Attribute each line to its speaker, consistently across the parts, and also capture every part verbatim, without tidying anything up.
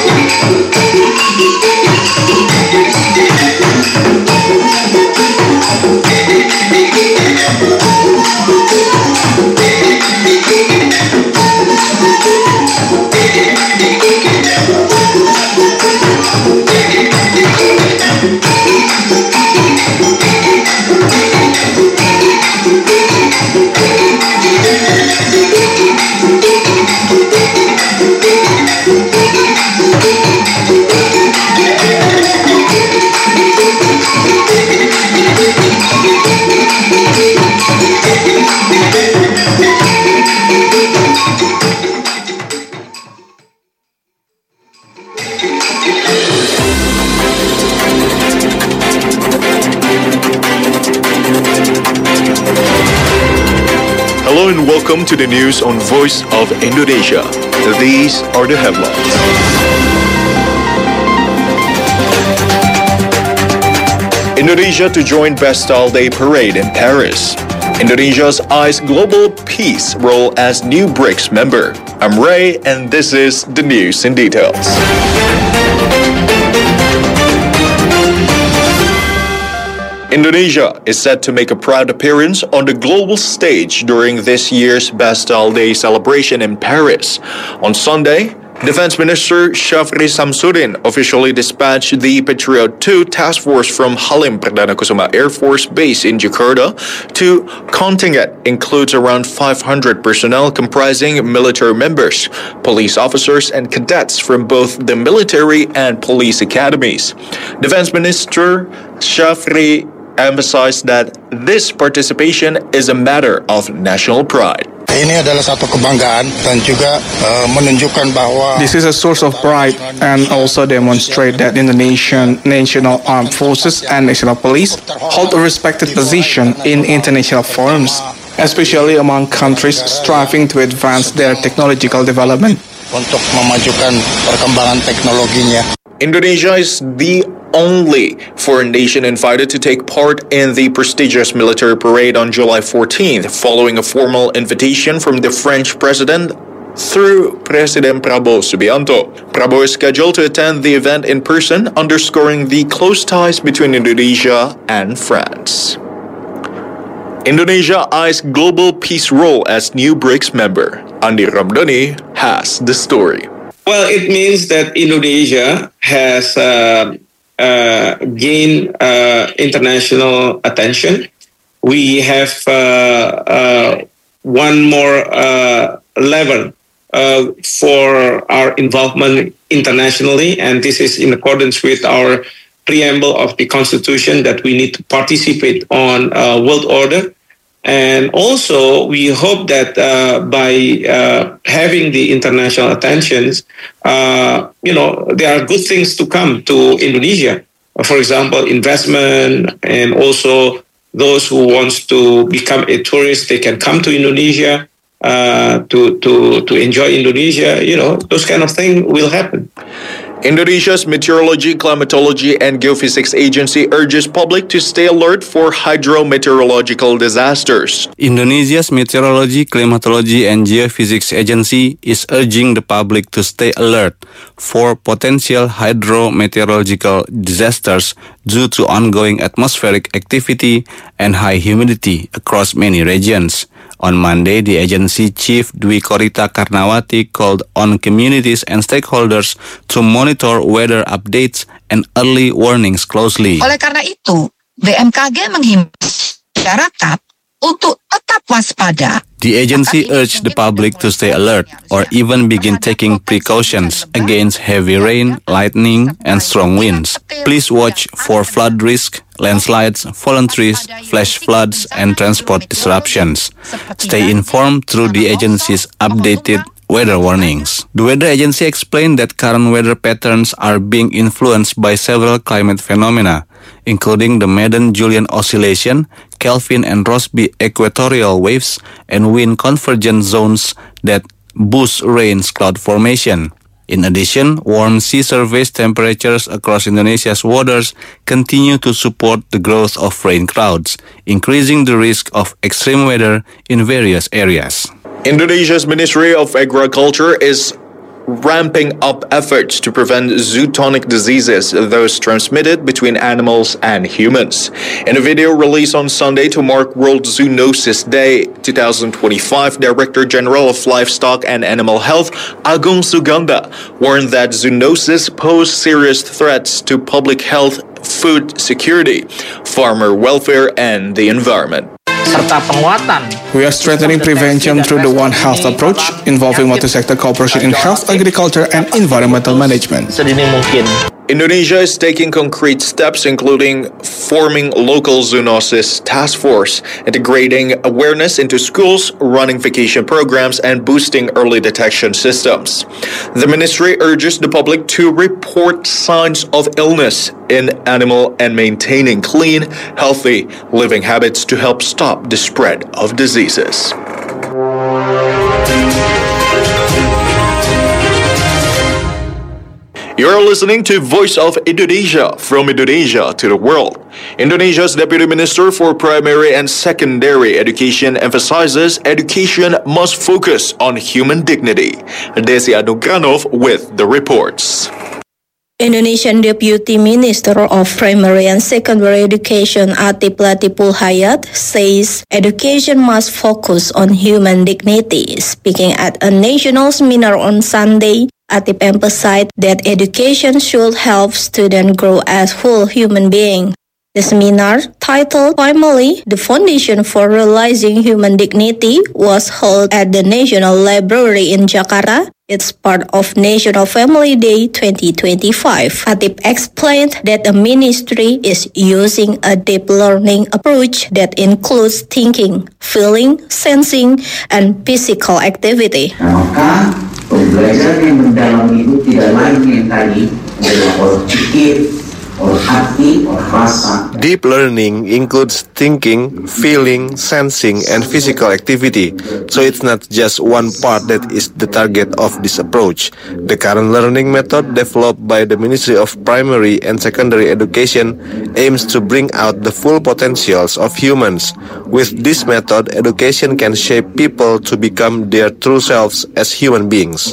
Speaker 1: Hello and welcome to the news on Voice of Indonesia. These are the headlines. Indonesia to join Bastille Day Parade in Paris. Indonesia's eyes global peace role as new BRICS member. I'm Ray and this is the news in details. Indonesia is set to make a proud appearance on the global stage during this year's Bastille Day celebration in Paris. On Sunday, Defense Minister Syafri Samsudin officially dispatched the Patriot two task force from Halim Perdana Kusuma Air Force Base in Jakarta to contingent includes around five hundred personnel comprising military members, police officers, and cadets from both the military and police academies. Defense Minister Syafri emphasized that this participation is a matter of national pride.
Speaker 2: Ini adalah satu kebanggaan dan juga uh, menunjukkan bahwa
Speaker 3: this is a source of pride and also demonstrate that Indonesian national armed forces and national police hold a respected position in international forums, especially among countries striving to advance their technological development.
Speaker 2: Untuk memajukan perkembangan teknologinya.
Speaker 1: Indonesia is the only foreign nation invited to take part in the prestigious military parade on July fourteenth, following a formal invitation from the French president through President Prabowo Subianto. Prabowo is scheduled to attend the event in person, underscoring the close ties between Indonesia and France. Indonesia eyes global peace role as new BRICS member. Andi Ramdhani has the story.
Speaker 4: Well, it means that Indonesia has uh, uh, gained uh, international attention. We have uh, uh, one more uh, level uh, for our involvement internationally, and this is in accordance with our preamble of the Constitution that we need to participate on uh, world order. And also, we hope that uh, by uh, having the international attentions, uh, you know, there are good things to come to Indonesia. For example, investment, and also those who wants to become a tourist, they can come to Indonesia uh, to to to enjoy Indonesia. You know, those kind of things will happen.
Speaker 1: Indonesia's Meteorology, Climatology, and Geophysics Agency urges public to stay alert for hydrometeorological disasters.
Speaker 5: Indonesia's Meteorology, Climatology, and Geophysics Agency is urging the public to stay alert for potential hydrometeorological disasters due to ongoing atmospheric activity and high humidity across many regions. On Monday, the agency chief Dwi Korita Karnawati called on communities and stakeholders to monitor weather updates and early warnings closely.
Speaker 6: Oleh karena itu, B M K G menghimbau masyarakat untuk tetap waspada.
Speaker 5: The agency urged the public to stay alert or even begin taking precautions against heavy rain, lightning, and strong winds. Please watch for flood risk, landslides, fallen trees, flash floods, and transport disruptions. Stay informed through the agency's updated weather warnings. The weather agency explained that current weather patterns are being influenced by several climate phenomena, including the Madden-Julian Oscillation, Kelvin and Rossby equatorial waves, and wind convergence zones that boost rain cloud formation. In addition, warm sea surface temperatures across Indonesia's waters continue to support the growth of rain clouds, increasing the risk of extreme weather in various areas.
Speaker 1: Indonesia's Ministry of Agriculture is ramping up efforts to prevent zoonotic diseases, those transmitted between animals and humans. In a video released on Sunday to mark World Zoonosis Day twenty twenty-five, Director General of Livestock and Animal Health, Agung Suganda, warned that zoonosis poses serious threats to public health, food security, farmer welfare, and the environment.
Speaker 3: We are strengthening prevention through the One Health approach, involving multi-sector cooperation in health, agriculture, and environmental management.
Speaker 1: Indonesia is taking concrete steps, including forming local zoonosis task force, integrating awareness into schools, running vacation programs, and boosting early detection systems. The ministry urges the public to report signs of illness in animal and maintaining clean, healthy living habits to help stop the spread of diseases. You're listening to Voice of Indonesia, from Indonesia to the world. Indonesia's Deputy Minister for Primary and Secondary Education emphasizes education must focus on human dignity. Desi Adugranov with the reports.
Speaker 7: Indonesian Deputy Minister of Primary and Secondary Education Atif Latiful Hayat says education must focus on human dignity. Speaking at a national seminar on Sunday, Atif emphasized that education should help students grow as full human beings. The seminar, titled Family, the Foundation for Realizing Human Dignity, was held at the National Library in Jakarta. It's part of National Family Day twenty twenty-five. Atif explained that the ministry is using a deep learning approach that includes thinking, feeling, sensing, and physical activity.
Speaker 8: Maka pembelajaran yang mendalam itu tidak lain yang tadi adalah olah pikir, olah hati, olah rasa.
Speaker 9: Deep learning includes thinking, feeling, sensing, and physical activity. So it's not just one part that is the target of this approach. The current learning method developed by the Ministry of Primary and Secondary Education aims to bring out the full potentials of humans. With this method, education can shape people to become their true selves as human beings.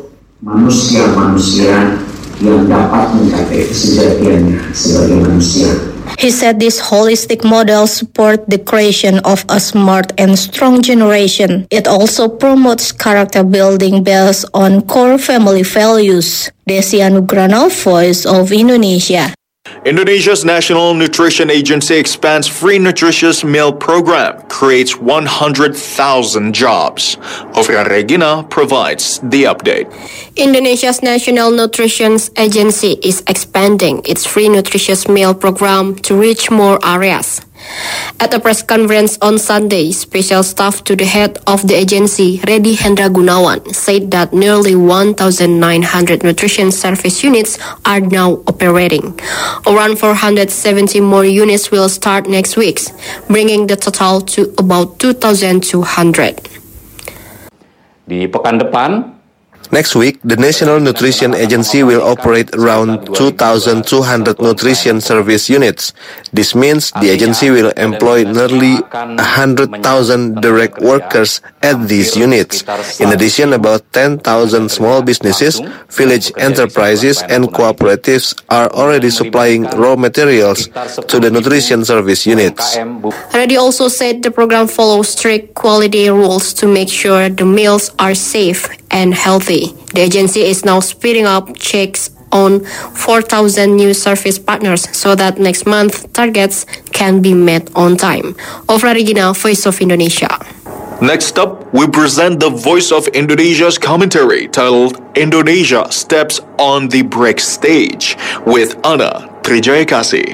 Speaker 8: Manusia-manusia yang dapat mencapai kesejatiannya sebagai manusia.
Speaker 7: He said this holistic model supports the creation of a smart and strong generation. It also promotes character building based on core family values. Desi Adugranov, Voice of Indonesia.
Speaker 1: Indonesia's National Nutrition Agency expands free nutritious meal program, creates one hundred thousand jobs. Ofra Regina provides the update.
Speaker 10: Indonesia's National Nutrition Agency is expanding its free nutritious meal program to reach more areas. At a press conference on Sunday, special staff to the head of the agency, Reddy Hendra Gunawan, said that nearly one thousand nine hundred nutrition service units are now operating. Around four hundred seventy more units will start next week, bringing the total to about two thousand two hundred.
Speaker 11: Di pekan depan,
Speaker 9: next week, the National Nutrition Agency will operate around two thousand two hundred nutrition service units. This means the agency will employ nearly one hundred thousand direct workers at these units. In addition, about ten thousand small businesses, village enterprises, and cooperatives are already supplying raw materials to the nutrition service units.
Speaker 10: Reddy also said the program follows strict quality rules to make sure the meals are safe and healthy. The agency is now speeding up checks on four thousand new service partners so that next month targets can be met on time. Ofra Regina, Voice of Indonesia.
Speaker 1: Next up, we present the Voice of Indonesia's commentary titled Indonesia Steps on the BRICS Stage with Ana Trijayakasi.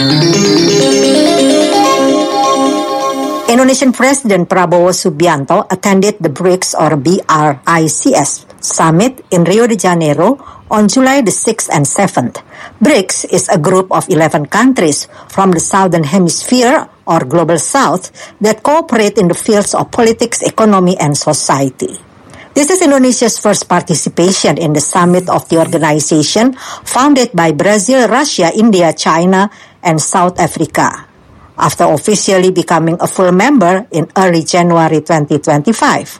Speaker 12: Indonesian President Prabowo Subianto attended the BRICS or B R I C S summit in Rio de Janeiro on July the sixth and seventh. BRICS is a group of eleven countries from the Southern Hemisphere or Global South that cooperate in the fields of politics, economy, and society. This is Indonesia's first participation in the summit of the organization founded by Brazil, Russia, India, China, and South Africa, after officially becoming a full member in early January twenty twenty-five.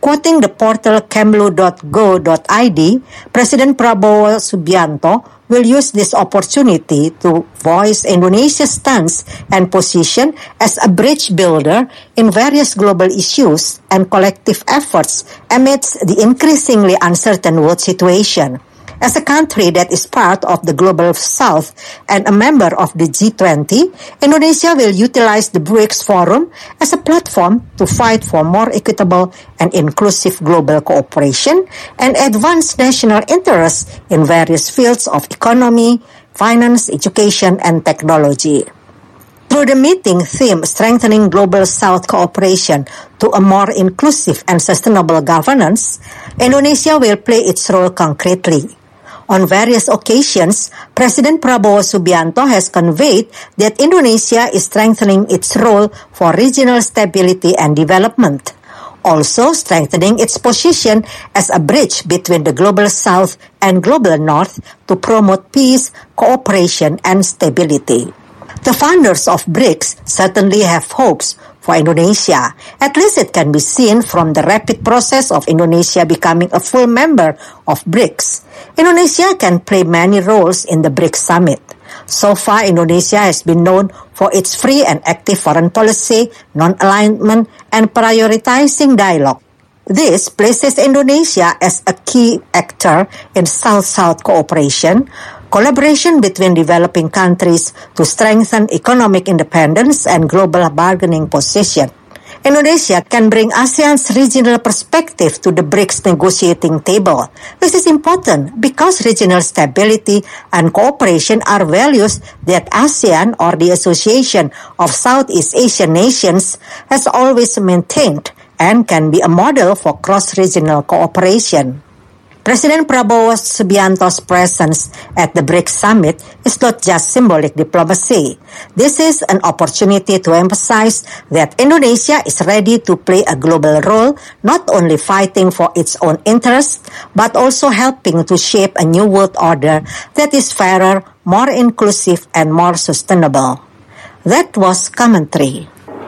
Speaker 12: Quoting the portal kemlu dot go dot I D, President Prabowo Subianto will use this opportunity to voice Indonesia's stance and position as a bridge builder in various global issues and collective efforts amidst the increasingly uncertain world situation. As a country that is part of the Global South and a member of the G twenty, Indonesia will utilize the BRICS Forum as a platform to fight for more equitable and inclusive global cooperation and advance national interests in various fields of economy, finance, education, and technology. Through the meeting theme Strengthening Global South Cooperation to a More Inclusive and Sustainable Governance, Indonesia will play its role concretely. On various occasions, President Prabowo Subianto has conveyed that Indonesia is strengthening its role for regional stability and development, also strengthening its position as a bridge between the Global South and Global North to promote peace, cooperation, and stability. The founders of BRICS certainly have hopes for Indonesia. At least it can be seen from the rapid process of Indonesia becoming a full member of BRICS. Indonesia can play many roles in the BRICS summit. So far, Indonesia has been known for its free and active foreign policy, non-alignment, and prioritizing dialogue. This places Indonesia as a key actor in South-South cooperation, collaboration between developing countries to strengthen economic independence and global bargaining position. Indonesia can bring ASEAN's regional perspective to the BRICS negotiating table. This is important because regional stability and cooperation are values that ASEAN, or the Association of Southeast Asian Nations, has always maintained and can be a model for cross-regional cooperation. President Prabowo Subianto's presence at the BRICS summit is not just symbolic diplomacy. This is an opportunity to emphasize that Indonesia is ready to play a global role, not only fighting for its own interests, but also helping to shape a new world order that is fairer, more inclusive, and more sustainable. That was commentary.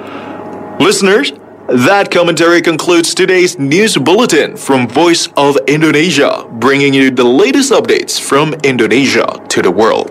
Speaker 1: Listeners, that commentary concludes today's news bulletin from Voice of Indonesia, bringing you the latest updates from Indonesia to the world.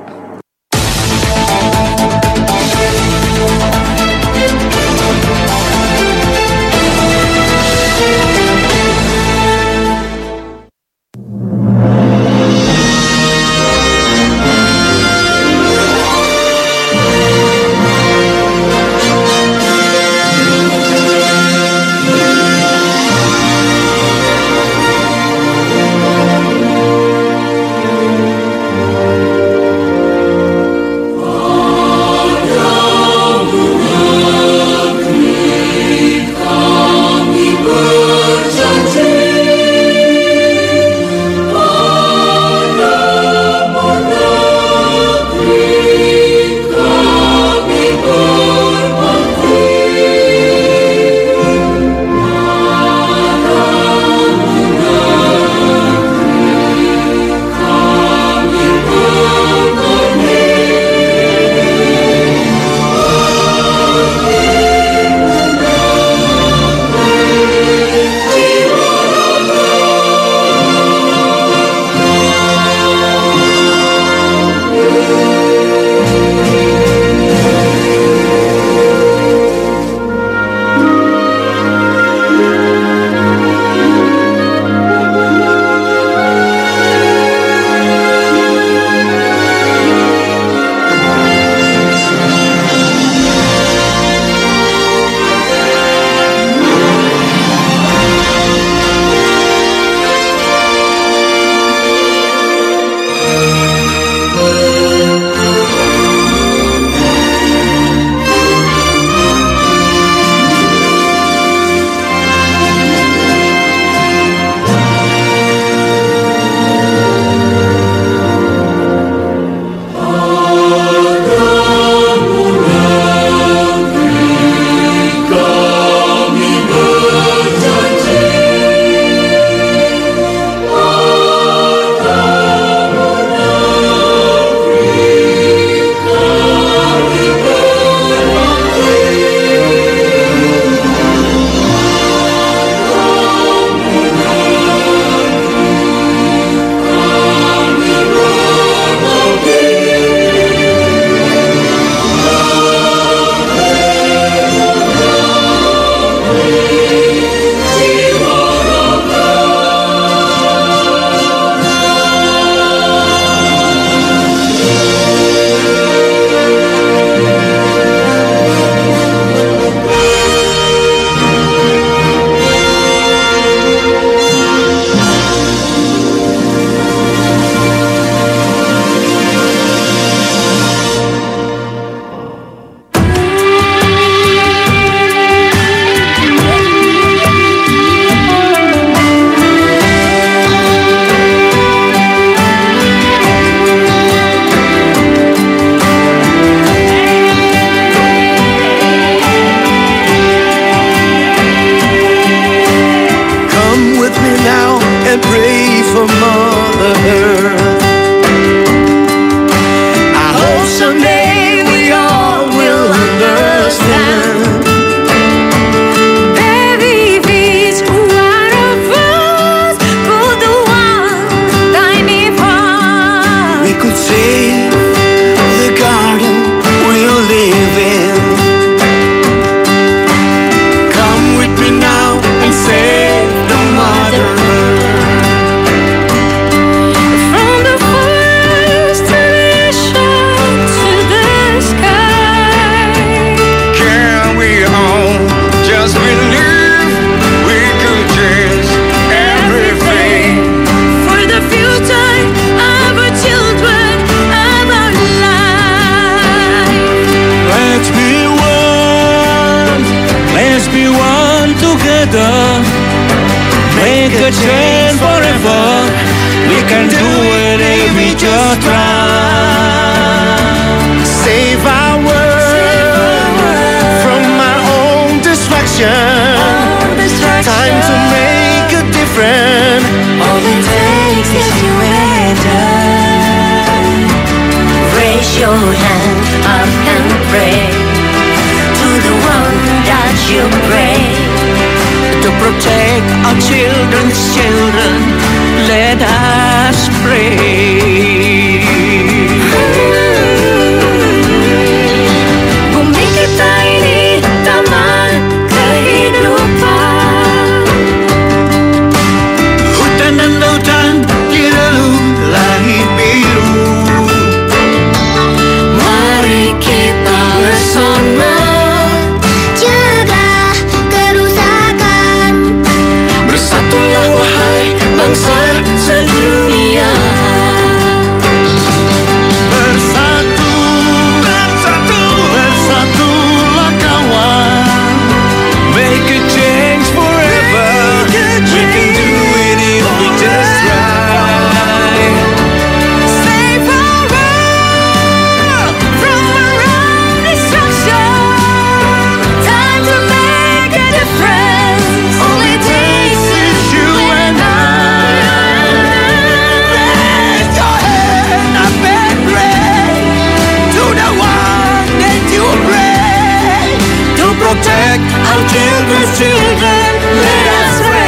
Speaker 13: I pray for Mother Earth. I hope someday we all will understand.
Speaker 14: Baby, please, one of us put the one tiny part.
Speaker 13: We could save the garden we'll live in. Come with me now and save the Mother Earth.
Speaker 14: From the forest to the ocean to the sky.
Speaker 13: Can we all just believe we could change everything?
Speaker 14: For the future of our children, of our life.
Speaker 13: Let's be one, let's be one together. Make a change forever. We can do it if we just try. Save our world from our own destruction. Time to make a difference.
Speaker 14: All it takes is you and I. Raise your hand up and pray to the one that you pray.
Speaker 13: To protect our children's children, let us pray.
Speaker 14: Bumi kita ini taman kehidupan.
Speaker 13: Hutan dan lautan dilalui langit biru.
Speaker 14: Mari kita bersama jaga kerusakan.
Speaker 13: Bersatulah wahai bangsa sedunia. Bersatu, bersatu, bersatulah kawan. Make a change forever. We can do it if we just try.
Speaker 14: Save our world from our own destruction. Time to make a difference. All it takes is you and I.
Speaker 13: Raise your hand up and pray to the one that you pray. To protect our children's children, let us pray.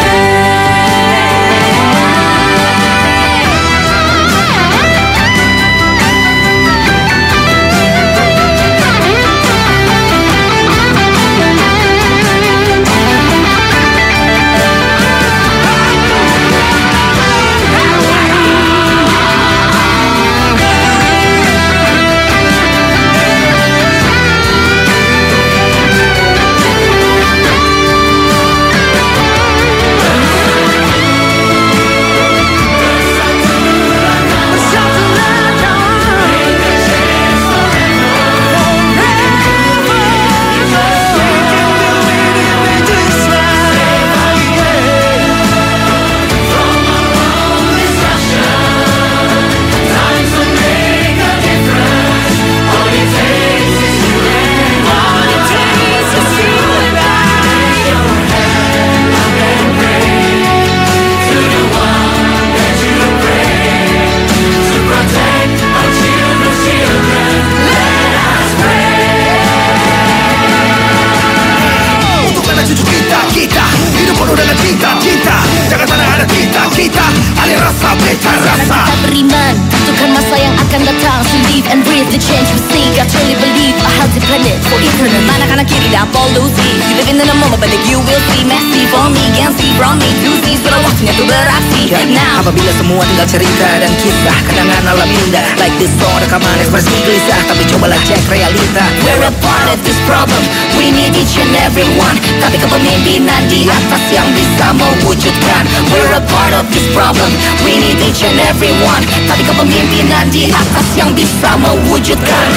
Speaker 13: Untuk anak cucu kita, kita hidup penuh dengan cinta, cinta. Jangan tanah ada kita, kita alih rasa, beta rasa.
Speaker 14: Kita beriman, tentukan masa yang akan datang. To live and breathe the change we seek. I truly believe a healthy planet for eternal. Mana kanan kiri dan polusi. You living in the moment but you will see. Messy for me, can see from me to see. Sudah waktunya tuh beraksi. Now
Speaker 15: Apabila semua tinggal cerita dan kisah kenangan alam indah. Like this song rekaman ekspresi gelisah, tapi cobalah cek realita.
Speaker 14: we're a part of this problem. We need each and every one. Tapi kepemimpinan di atas yang bisa mewujudkan. We're a part of this problem. We need each and every one. Tapi kepemimpinan di atas yang bisa mewujudkan.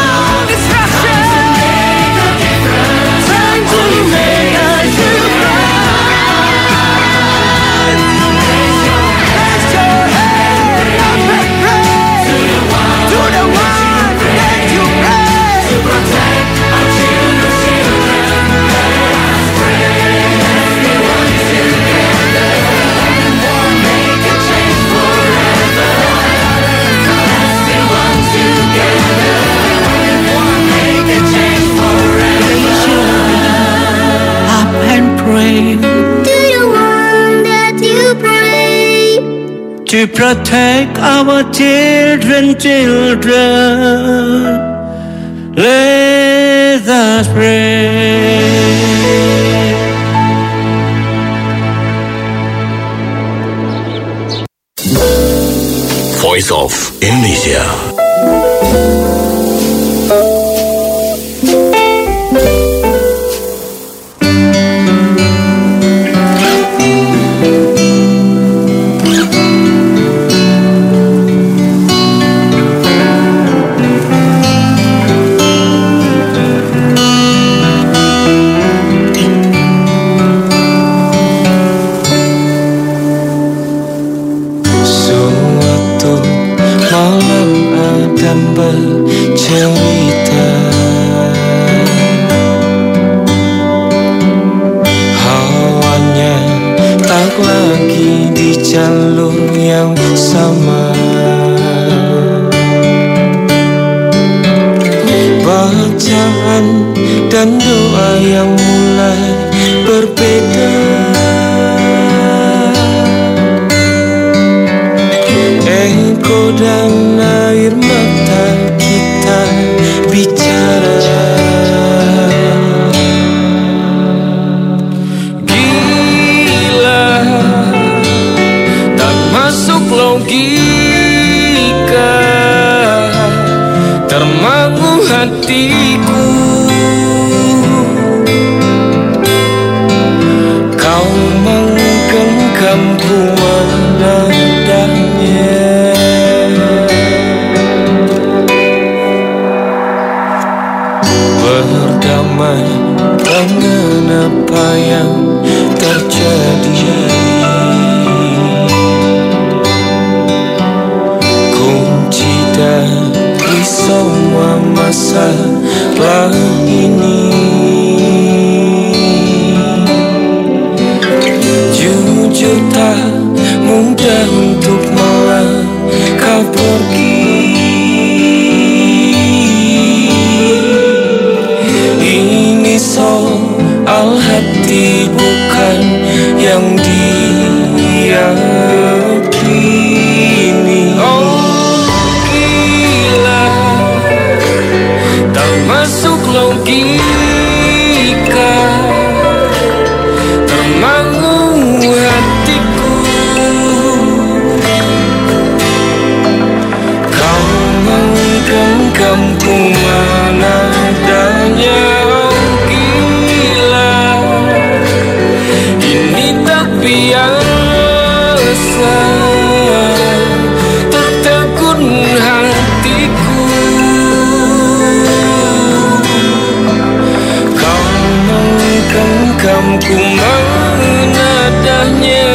Speaker 14: Time to make a difference.
Speaker 13: to protect our children, children. Let us pray.
Speaker 16: Voice of Indonesia.
Speaker 13: Bercerita, hawanya tak lagi di jalur yang sama. Bacaan dan doa yang mulai berbeda. Engkau dan air mata kita bicara. Gila, tak masuk logika, termangu hatiku. Kau menggenggamku menadahnya. Berdamai dengan apa yang terjadi. Kunci dari semua masalah ini. Jujur tak mudah untuk melangkah pergi. Soal hati bukan yang diyakini. Oh gila, tak masuk logika, termangu hatiku. Kau menggenggamku menadanya. Biasa tertegun hatiku. Kau menggenggamku menadahnya.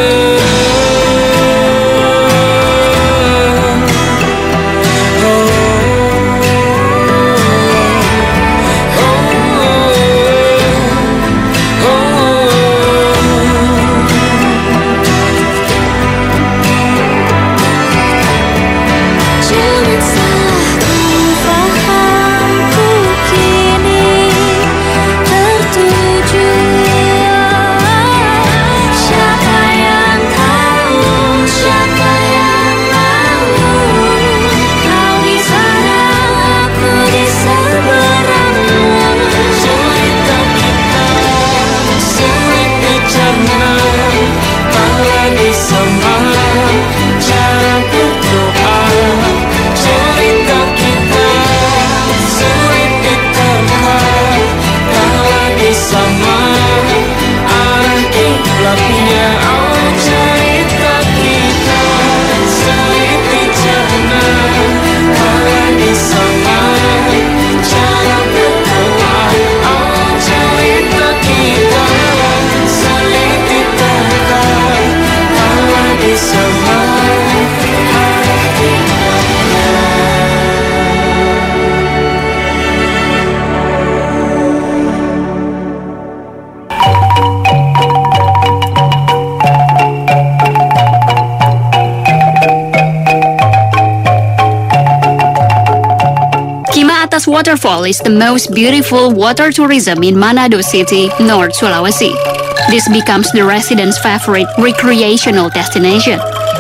Speaker 17: Waterfall is the most beautiful water tourism in Manado City, North Sulawesi. This becomes the residents' favorite recreational destination.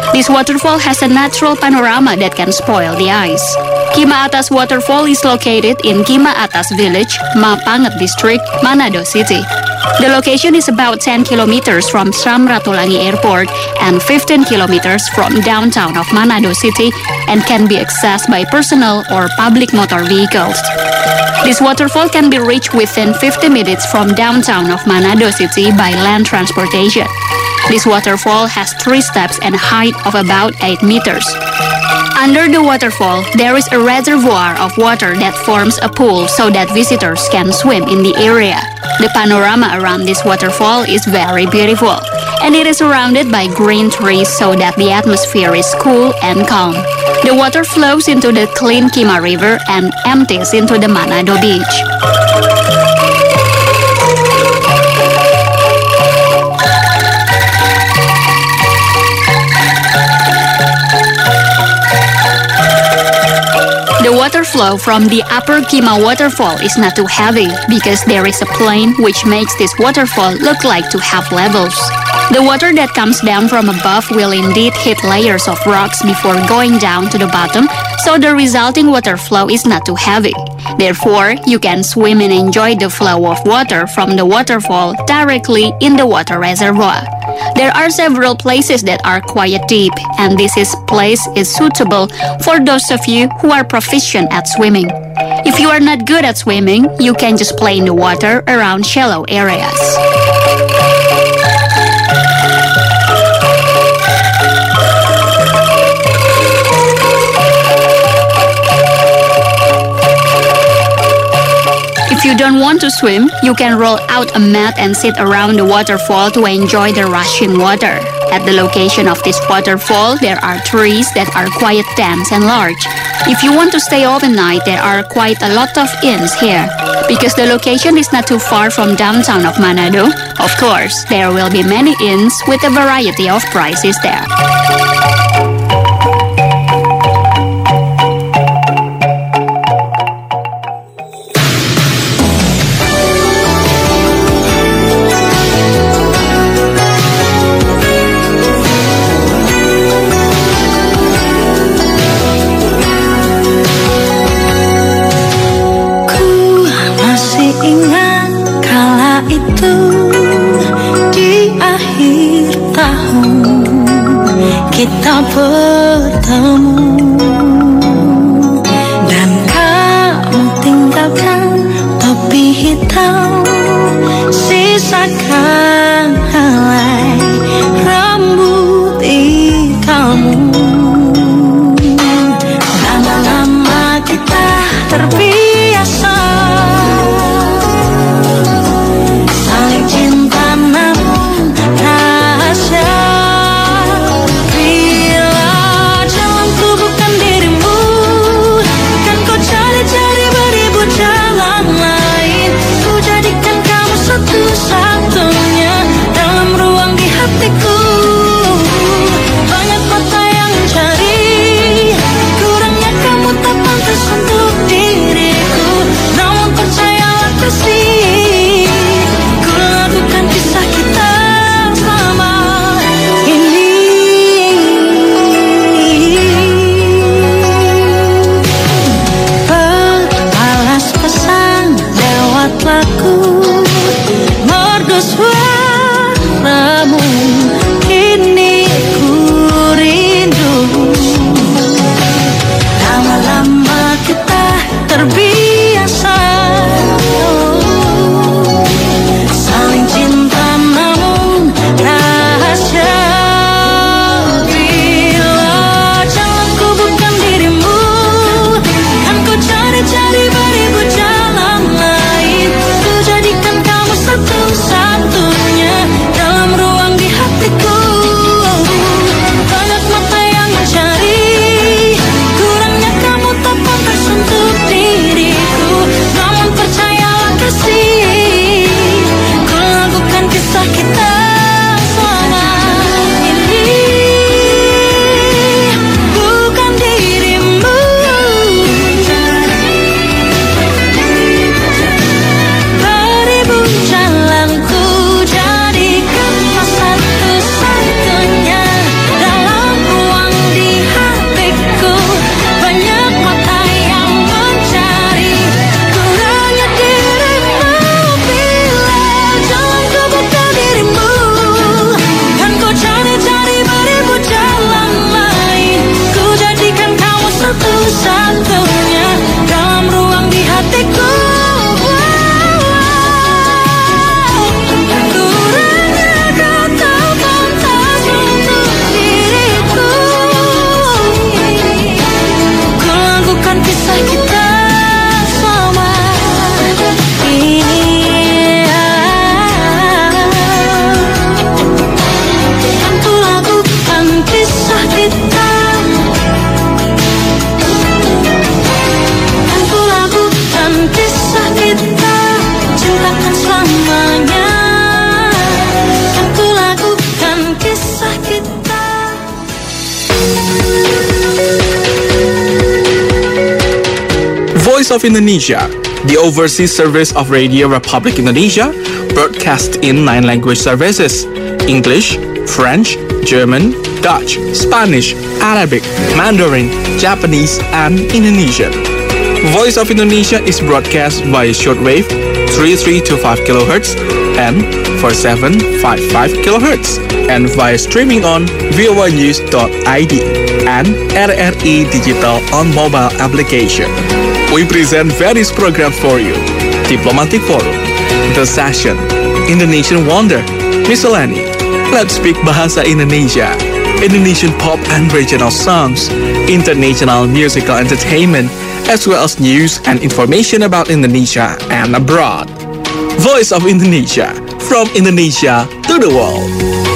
Speaker 17: This waterfall has a natural panorama that can spoil the eyes. Kima Atas Waterfall is located in Kima Atas Village, Mapanget District, Manado City. The location is about ten kilometers from Samratulangi Airport and fifteen kilometers from downtown of Manado City and can be accessed by personal or public motor vehicles. This waterfall can be reached within fifty minutes from downtown of Manado City by land transportation. This waterfall has three steps and a height of about eight meters. Under the waterfall, there is a reservoir of water that forms a pool so that visitors can swim in the area. The panorama around this waterfall is very beautiful, and it is surrounded by green trees so that the atmosphere is cool and calm. The water flows into the clean Kima River and empties into the Manado Beach. The water flow from the upper Kima waterfall is not too heavy because there is a plain which makes this waterfall look like to have levels. The water that comes down from above will indeed hit layers of rocks before going down to the bottom, so the resulting water flow is not too heavy. Therefore, you can swim and enjoy the flow of water from the waterfall directly in the water reservoir. There are several places that are quite deep, and this is place is suitable for those of you who are proficient at swimming. If you are not good at swimming, you can just play in the water around shallow areas. If you don't want to swim, you can roll out a mat and sit around the waterfall to enjoy the rushing water. At the location of this waterfall, there are trees that are quite dense and large. If you want to stay overnight, there are quite a lot of inns here. Because the location is not too far from downtown of Manado, of course, there will be many inns with a variety of prices there.
Speaker 13: Ingat kala itu di akhir tahun kita bertemu dan kamu tinggalkan topi hitam, sisakan helai rambut kamu. Lama-lama kita terbiasa bila jalanku
Speaker 3: Voice of Indonesia, the overseas service of Radio Republic Indonesia, broadcasts in nine language services: English, French, German, Dutch, Spanish, Arabic, Mandarin, Japanese, and Indonesian. Voice of Indonesia is broadcast via shortwave three three two five kilohertz and four seven five five kilohertz, and via streaming on v o a news dot i d and R R I Digital on mobile application. We present various programs for you: Diplomatic Forum, The Session, Indonesian Wonder, Miscellany, Let's Speak Bahasa Indonesia, Indonesian pop and regional songs, international musical entertainment, as well as news and information about Indonesia and abroad. Voice of Indonesia, from Indonesia to the world.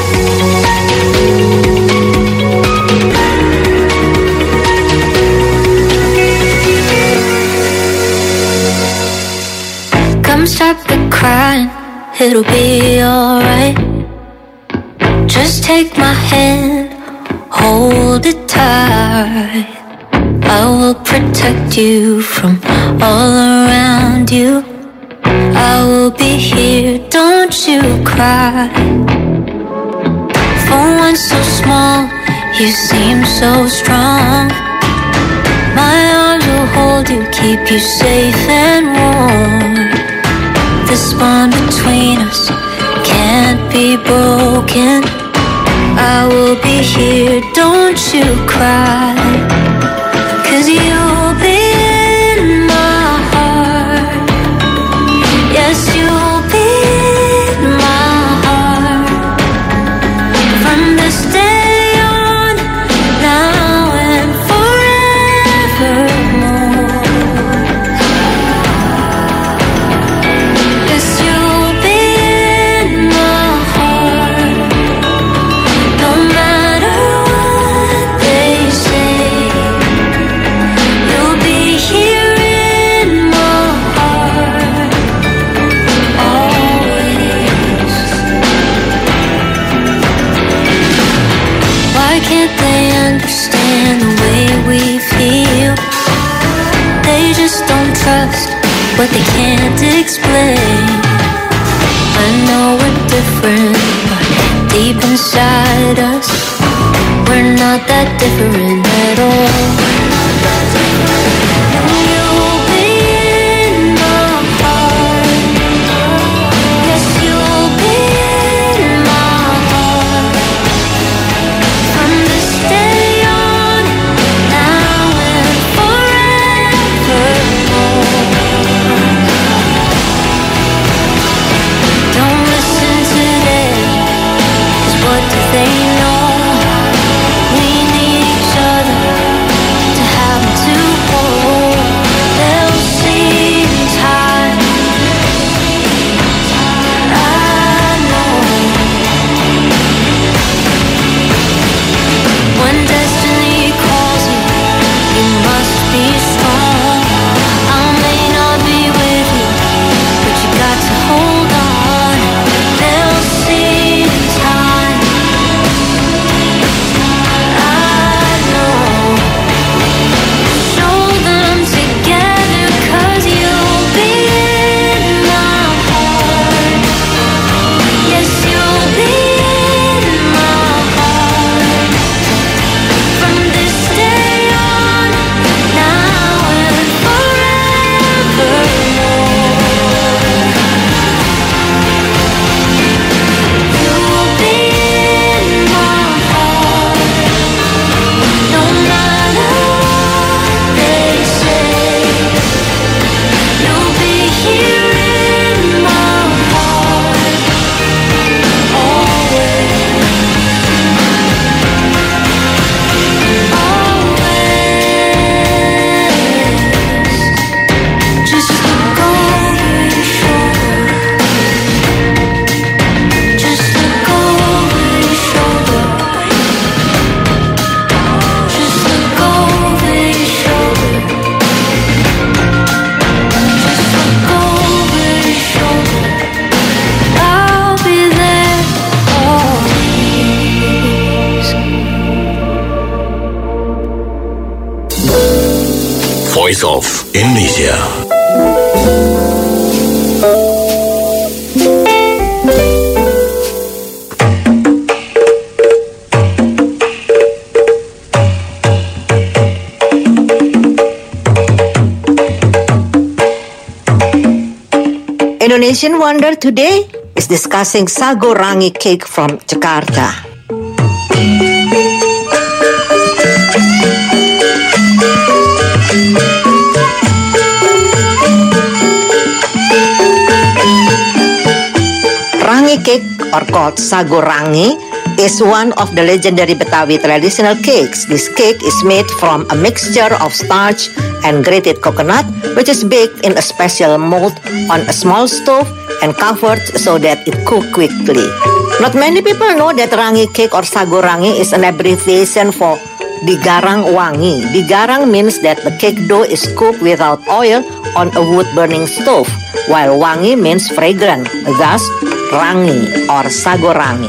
Speaker 18: Come stop the crying, it'll be alright. Just take my hand, hold it tight. I will protect you from all around you. I will be here, don't you cry. For one so small, you seem so strong. My arms will hold you, keep you safe and warm. This bond between us can't be broken. I will be here, don't you cry. 'Cause you'll be in my heart. Yes, you'll be in my heart. From this day on, now and forevermore. Yes, you'll be in my heart. No matter what they say, you'll be here in my heart, always. Why can't they understand the way we feel? They just don't trust what they can't explain. I know we're different, but deep inside us, we're not that different at all. You'll be in my heart. Yes, you'll be in my heart. From this day on, now and forevermore. Don't listen to them, 'cause what do they know? We need each other to have and to hold.
Speaker 16: Voice of Indonesia.
Speaker 12: Indonesian Wonder today is discussing sago rangi cake from Jakarta. Rangi cake, or called sago rangi, is one of the legendary Betawi traditional cakes. This cake is made from a mixture of starch and grated coconut, which is baked in a special mold on a small stove and covered so that it cooks quickly. Not many people know that rangi cake or sago rangi is an abbreviation for digarang wangi. Digarang means that the cake dough is cooked without oil on a wood-burning stove, while wangi means fragrant, thus rangi or sago rangi.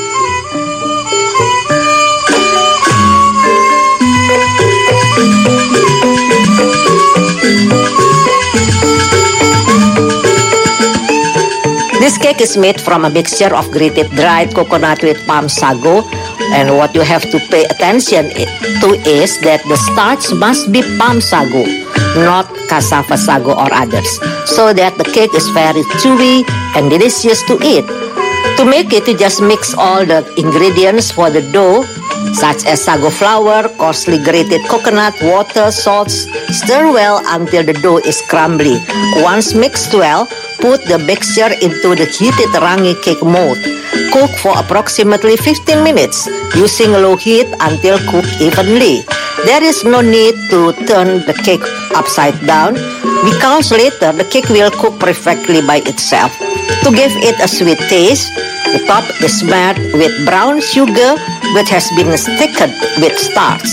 Speaker 12: This cake is made from a mixture of grated dried coconut with palm sago, and what you have to pay attention to is that the starch must be palm sago, not cassava sago or others, so that the cake is very chewy and delicious to eat. To make it, you just mix all the ingredients for the dough, such as sago flour, coarsely grated coconut, water, salt. Stir well until the dough is crumbly. Once mixed well, put the mixture into the heated rangi cake mold. Cook for approximately fifteen minutes using low heat until cooked evenly. There is no need to turn the cake upside down because later the cake will cook perfectly by itself. To give it a sweet taste, the top is smeared with brown sugar which has been thickened with starch.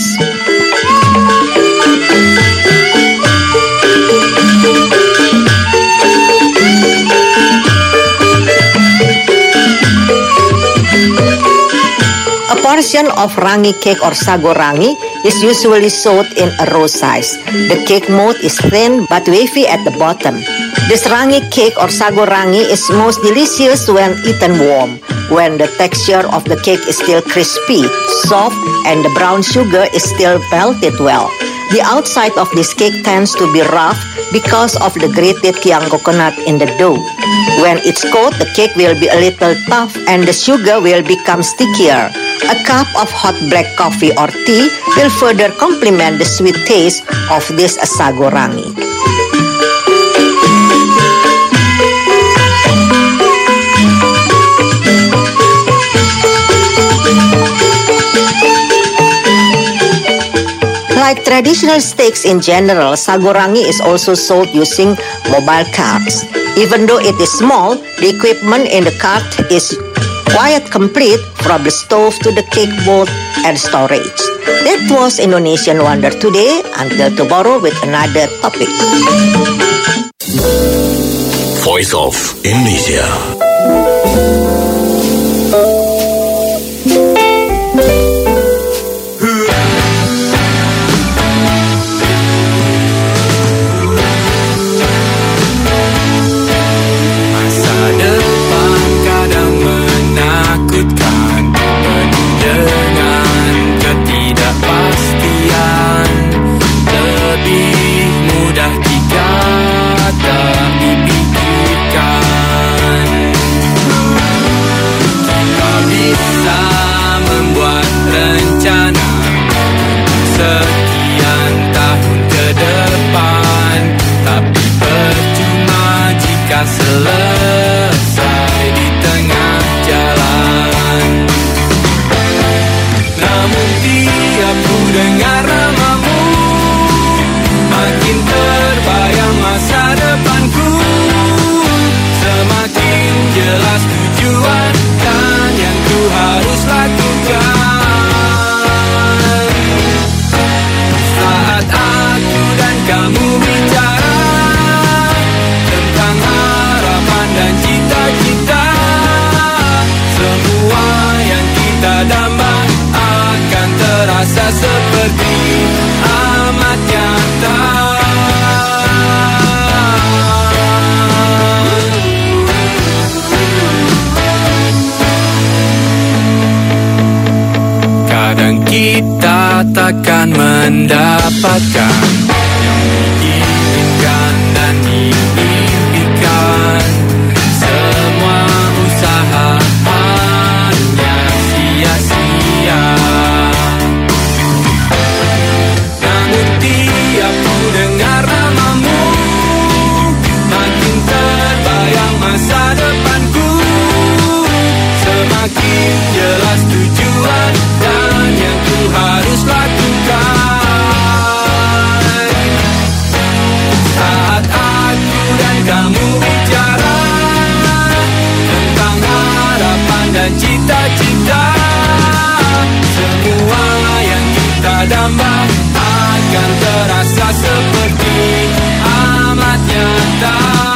Speaker 12: A portion of rangi cake or sago rangi is usually sold in a roll size. The cake mold is thin but wavy at the bottom. This rangi cake or sago rangi is most delicious when eaten warm, when the texture of the cake is still crispy, soft, and the brown sugar is still melted well. The outside of this cake tends to be rough because of the grated kiang coconut in the dough. When it's cold, the cake will be a little tough and the sugar will become stickier. A cup of hot black coffee or tea will further complement the sweet taste of this sago rangi. Like traditional steaks in general, sago rangi is also sold using mobile carts. Even though it is small, the equipment in the cart is quite complete from the stove to the cake mold and storage. That was Indonesian Wonder today. Until tomorrow with another topic.
Speaker 16: Voice of Indonesia.
Speaker 13: Selesai di tengah jalan. Namun tiap ku dengar namamu, makin terbayang masa depanku. Semakin jelas tujuan dan yang ku harus lakukan. Saat aku dan kamu bicara tentang harapan dan cita-cita, semua yang kita damba akan terasa seperti kita takkan mendapatkan yang diinginkan dan diimpikan. Semua usaha hanya sia-sia. Namun tiap ku dengar namamu, makin terbayang masa depanku. Semakin jelas tujuan dan yang ku harus lakukan. Saat aku dan kamu bicara tentang harapan dan cita-cita, semua yang kita damba akan terasa seperti amat nyata.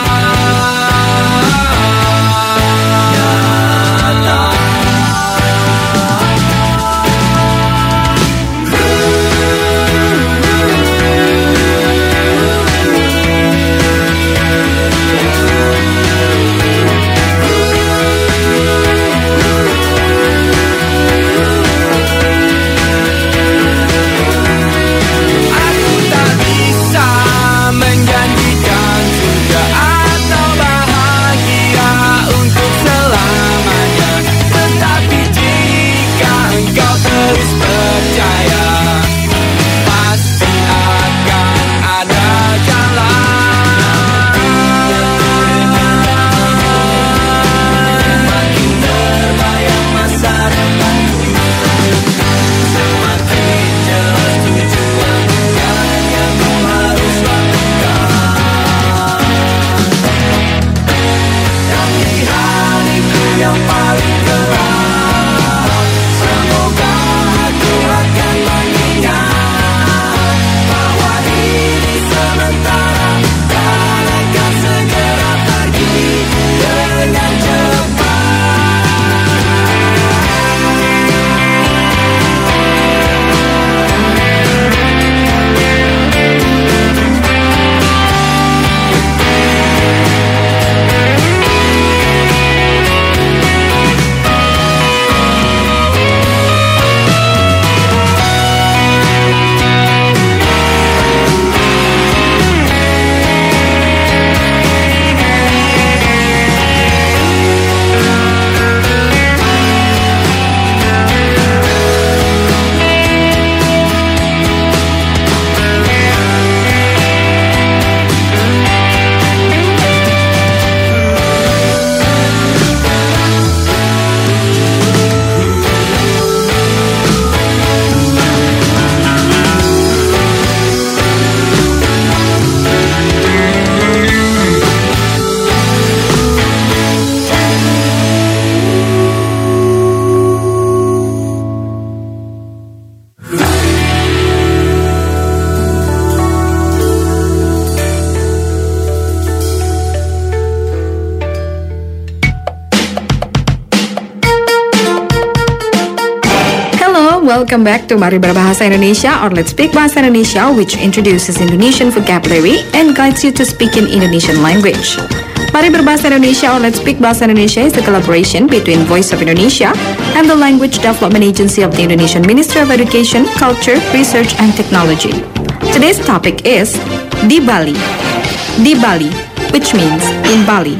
Speaker 19: Welcome back to Mari Berbahasa Indonesia or Let's Speak Bahasa Indonesia, which introduces Indonesian vocabulary and guides you to speak in Indonesian language. Mari Berbahasa Indonesia or Let's Speak Bahasa Indonesia is a collaboration between Voice of Indonesia and the Language Development Agency of the Indonesian Ministry of Education, Culture, Research and Technology. Today's topic is Di Bali. Di Bali, which means in Bali.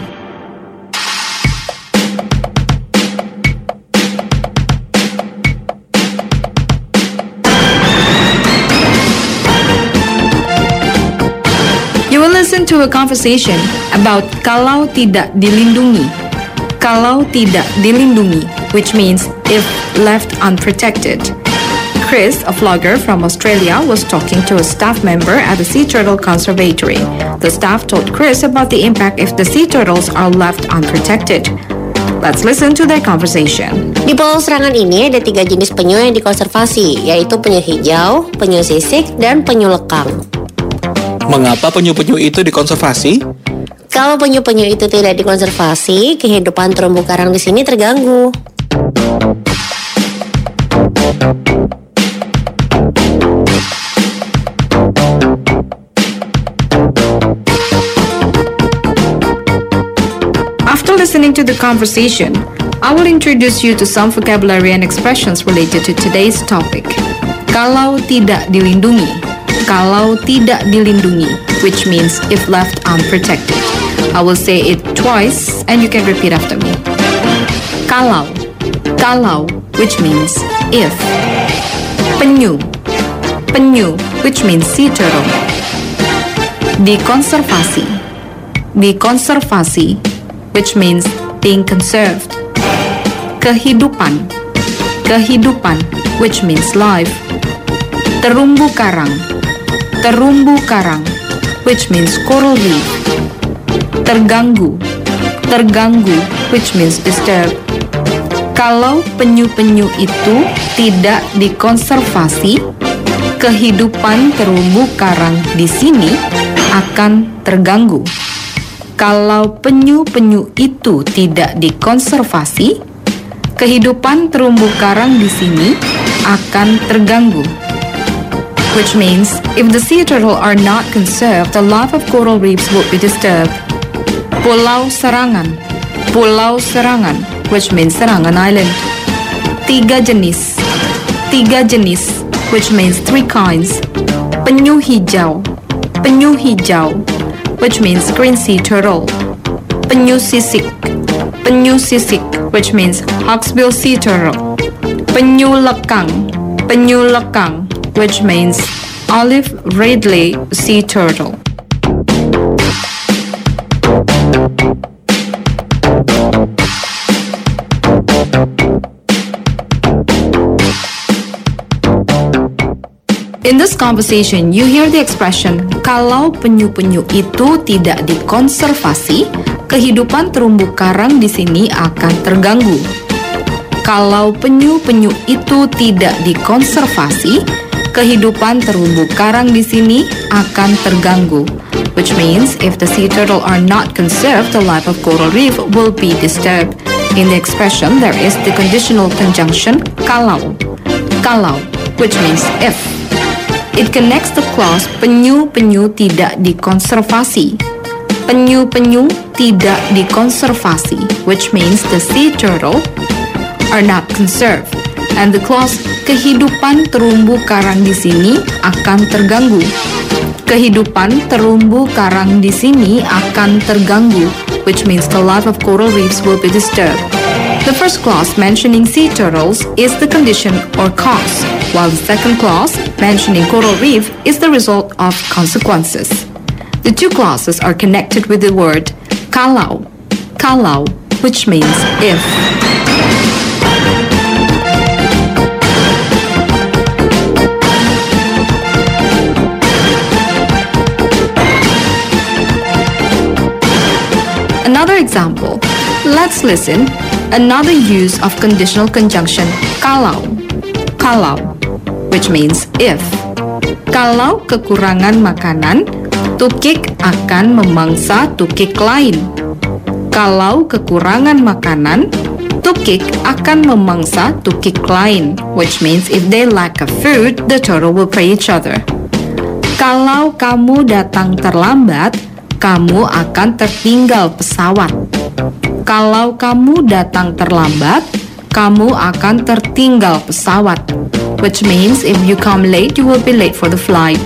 Speaker 19: You will listen to a conversation about kalau tidak dilindungi. Kalau tidak dilindungi, which means if left unprotected. Chris, a vlogger from Australia, was talking to a staff member at the Sea Turtle Conservatory. The staff told Chris about the impact if the sea turtles are left unprotected. Let's listen to their conversation.
Speaker 20: Di Pulau Serangan ini ada tiga jenis penyu yang dikonservasi, yaitu penyu hijau, penyu sisik, dan penyu lekang.
Speaker 3: Mengapa penyu-penyu itu dikonservasi?
Speaker 20: Kalau penyu-penyu itu tidak dikonservasi, kehidupan terumbu karang di sini terganggu.
Speaker 19: After listening to the conversation, I will introduce you to some vocabulary and expressions related to today's topic. Kalau tidak dilindungi. Kalau tidak dilindungi, which means if left unprotected. I will say it twice and you can repeat after me. Kalau. Kalau, which means if. Penyu. Penyu, which means sea turtle. Dikonservasi. Dikonservasi, which means being conserved. Kehidupan. Kehidupan, which means life. Terumbu karang. Terumbu karang, which means coral reef. Terganggu. Terganggu, which means disturbed. Kalau penyu-penyu itu tidak dikonservasi, kehidupan terumbu karang di sini akan terganggu. Kalau penyu-penyu itu tidak dikonservasi, kehidupan terumbu karang di sini akan terganggu. Which means, if the sea turtle are not conserved, the life of coral reefs will be disturbed. Pulau Serangan. Pulau Serangan, which means Serangan Island. Tiga jenis. Tiga jenis, which means three kinds. Penyu hijau. Penyu hijau, which means green sea turtle. Penyu sisik. Penyu sisik, which means hawksbill sea turtle. Penyu lekang. Penyu lekang, which means olive ridley sea turtle. In this conversation, you hear the expression, kalau penyu-penyu itu tidak dikonservasi, kehidupan terumbu karang di sini akan terganggu. Kalau penyu-penyu itu tidak dikonservasi, kehidupan terumbu karang di sini akan terganggu. Which means, if the sea turtle are not conserved, the life of coral reef will be disturbed. In the expression, there is the conditional conjunction, kalau. Kalau, which means if. It connects the clause penyu-penyu tidak dikonservasi. Penyu-penyu tidak dikonservasi, which means the sea turtle are not conserved. And the clause kehidupan terumbu karang di sini akan terganggu. Kehidupan terumbu karang di sini akan terganggu, which means the life of coral reefs will be disturbed. The first clause mentioning sea turtles is the condition or cause, while the second clause mentioning coral reef is the result of consequences. The two clauses are connected with the word kalau, kalau, which means if. Another example. Let's listen. Another use of conditional conjunction kalau. Kalau, which means if. Kalau kekurangan makanan, tukik akan memangsa tukik lain. Kalau kekurangan makanan, tukik akan memangsa tukik lain, which means if they lack of food, the turtle will prey each other. Kalau kamu datang terlambat, kamu akan tertinggal pesawat. Kalau kamu datang terlambat, kamu akan tertinggal pesawat. Which means if you come late, you will be late for the flight.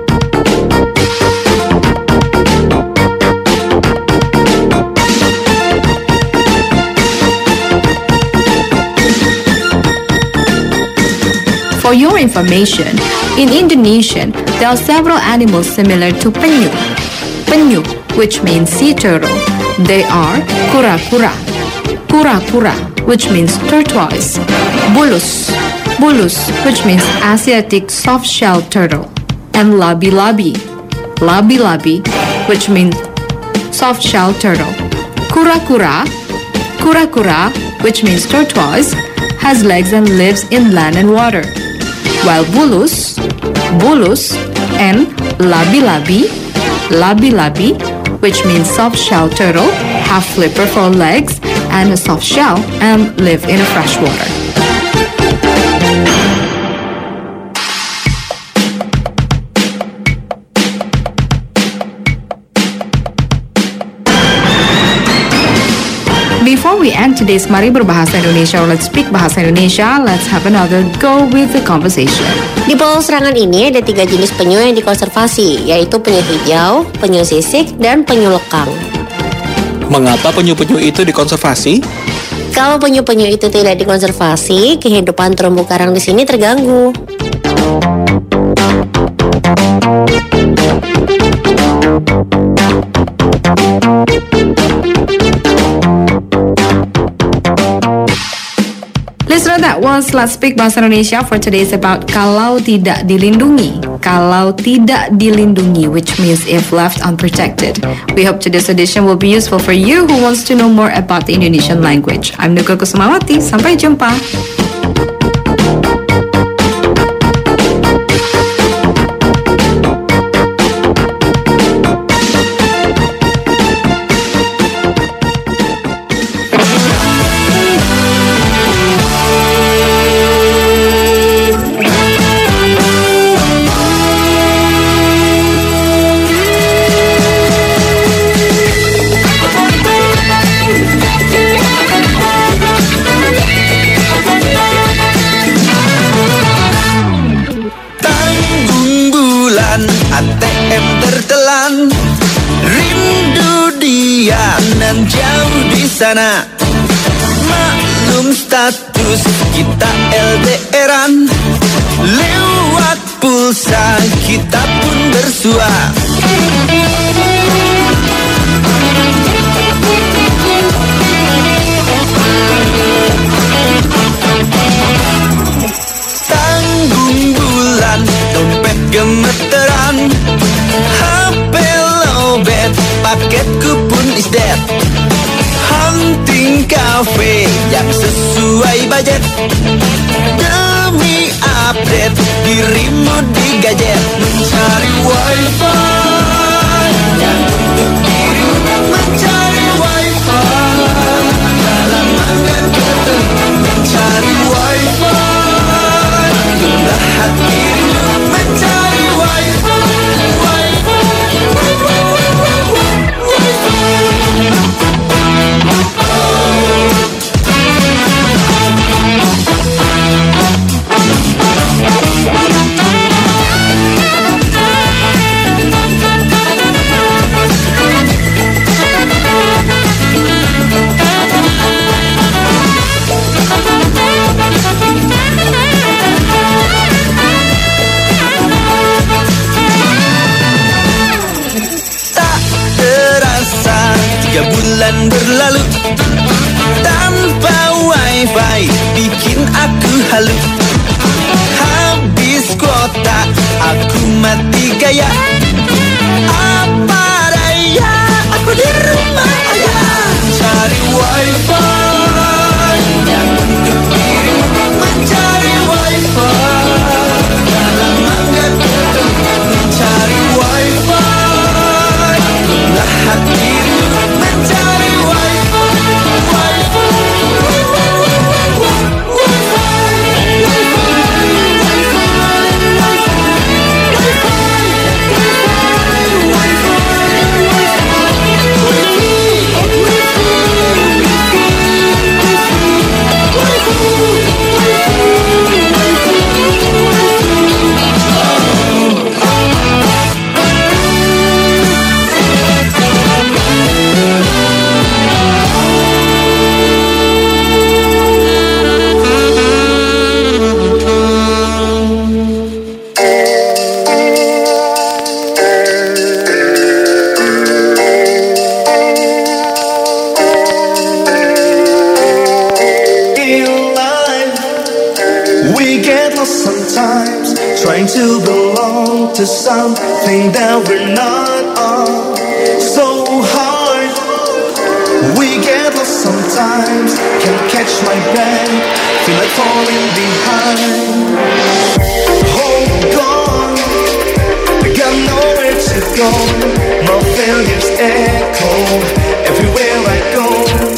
Speaker 19: For your information, in Indonesian, there are several animals similar to penyu. Penyu, which means sea turtle. They are kura-kura. Kura-kura, which means tortoise. Bulus. Bulus, which means Asiatic soft-shell turtle. And labi-labi. Labi-labi, which means soft-shell turtle. Kura-kura. Kura-kura, which means tortoise, has legs and lives in land and water. While bulus, bulus, and labi-labi, labi-labi, which means soft-shell turtle, have flipper for legs and a soft shell and live in fresh water. Before how we end today's Mari Berbahasa Indonesia or Let's Speak Bahasa Indonesia. Let's have another go with the conversation.
Speaker 20: Di pulau Serangan ini ada tiga jenis penyu yang dikonservasi, yaitu penyu hijau, penyu sisik, dan penyu lekang.
Speaker 3: Mengapa penyu-penyu itu dikonservasi?
Speaker 20: Kalau penyu-penyu itu tidak dikonservasi, kehidupan terumbu karang di sini terganggu.
Speaker 19: Listener, that was Let's Speak Bahasa Indonesia for today. Is about kalau tidak dilindungi. Kalau tidak dilindungi, which means if left unprotected. We hope today's edition will be useful for you who wants to know more about the Indonesian language. I'm Nuka Kusumawati. Sampai jumpa.
Speaker 13: A T M tertelan, rindu dia nan jauh di sana. Maklum status kita L D R-an, lewat pulsa kita pun bersua. Tanggung bulan, dompet gemeteran, H P lowbat, paketku pun is dead. Hunting cafe yang sesuai budget, demi update dirimu di gadget. Mencari wifi yang untuk dirimu, mencari wifi dalam angan ketemu. Mencari wifi itulah hatimu, mencari wifi, wifi, wifi, tiga bulan berlalu tanpa wifi, bikin aku halu. Habis kuota, aku mati gaya. Apa daya, aku di rumah aja. Cari wifi yang untuk dirimu, mencari wifi dalam mangga ketemu. Mencari wifi itulah hatimu, mencari wifi, wifi, to belong to something that we're not on. So hard, we get lost sometimes. Can't catch my breath, feel like falling behind. Hold on, I got nowhere to go. My failures echo everywhere I go.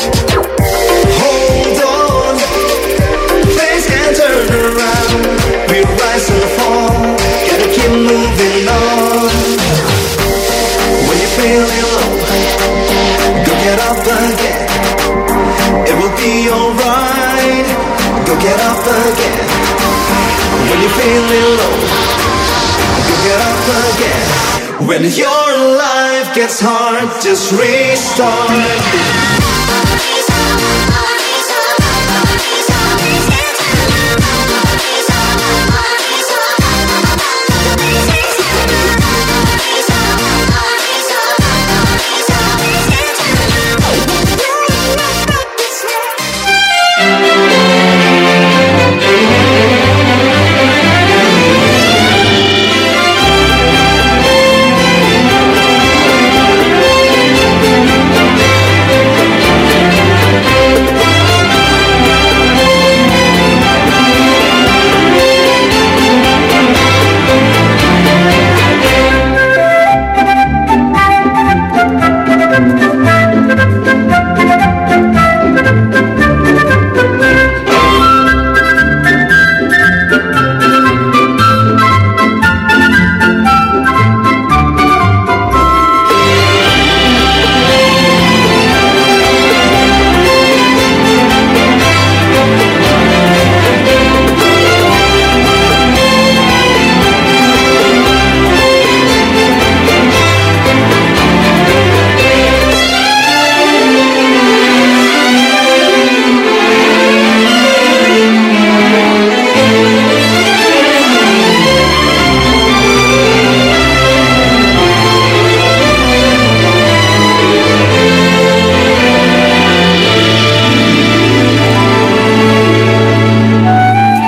Speaker 13: Hold on, things can turn around. We rise and fall, gotta keep moving on. When you're feeling low, go get up again. Every get up again. When you're feeling low, you get up again. When your life gets hard, just restart.